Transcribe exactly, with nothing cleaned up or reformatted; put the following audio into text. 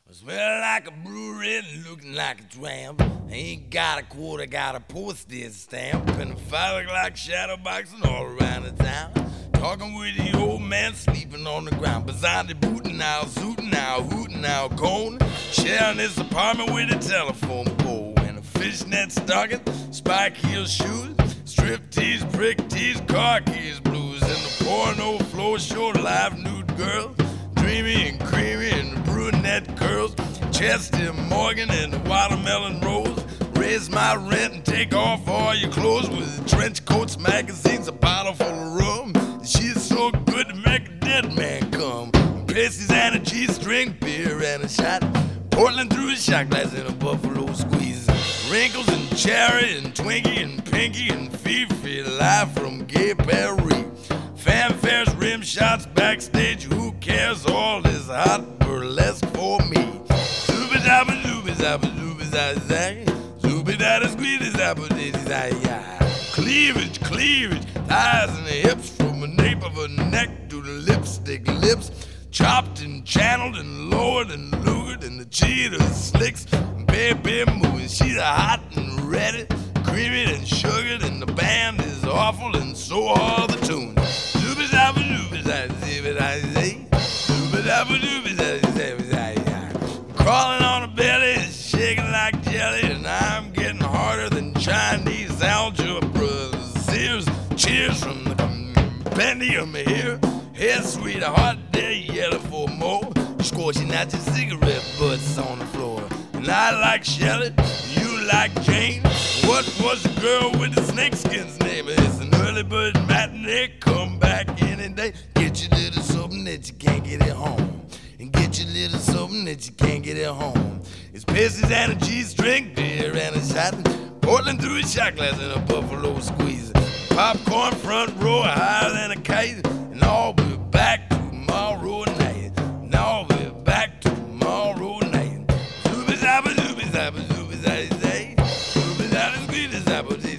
Smell like a brewery and looking like a tramp. Ain't got a quarter, got a postage stamp. And a five o'clock shadow boxing all around the town. Talking with the old man sleeping on the ground. Beside the booting out, zooting out, hooting out, cone. Sharing his apartment with a telephone pole. And a fishnet stocking, spike heel shoes. Strip tees, prick tees, car keys blues. And the porno floor show live nude girls. Dreamy and creamy and brunette curls. Chester Morgan and the watermelon rose. Raise my rent and take off all your clothes with trench coats, magazines, a bottle full of rum. She's so good to make a dead man come. Pasties and a G-string, beer and a shot. Portland through a shot glass and a buffalo squeeze. Wrinkles and cherry and Twinkie and Pinky and Fifi live from Gay Paris. Fanfares, rim shots, backstage, who cares? All this hot burlesque for me. Zooby dabba zooby zabba zooby zazag. Zooby dabba squeezy zabba dizzy zaya. Cleavage, cleavage, thighs and hips from the nape of her neck to the lipstick lips. Chopped and channeled and lowered and lured and the cheetah slicks. Baby moving, she's hot and ready. Creamy and sugared and the band is awful and so are the tunes. Zooby zabba zooby zabba zooby zabba zooby zabba zooby zabba zabba. Crawling on a belly, shaking like jelly, and I'm getting harder than Chinese algebra. Sears, cheers from the compendium here. Head sweet, a hot day, yellow for more. Scorching out your cigarette butts on the floor. And I like Shelley, you like Jane. What was the girl with the snakeskin's name? It's an early bird matinee, come back any day. Get your little something that you can't get at home. And get your little something that you can't get at home. It's pasties and a G-string, beer and a shot. Portland through a shot glass and a buffalo squeeze. Popcorn front row higher than a kite. And I'll be back tomorrow night. And I'll be back tomorrow night. Zooby zabba zooby zabba zooby zabba zay. Zooby zabba squeeze zabba zay.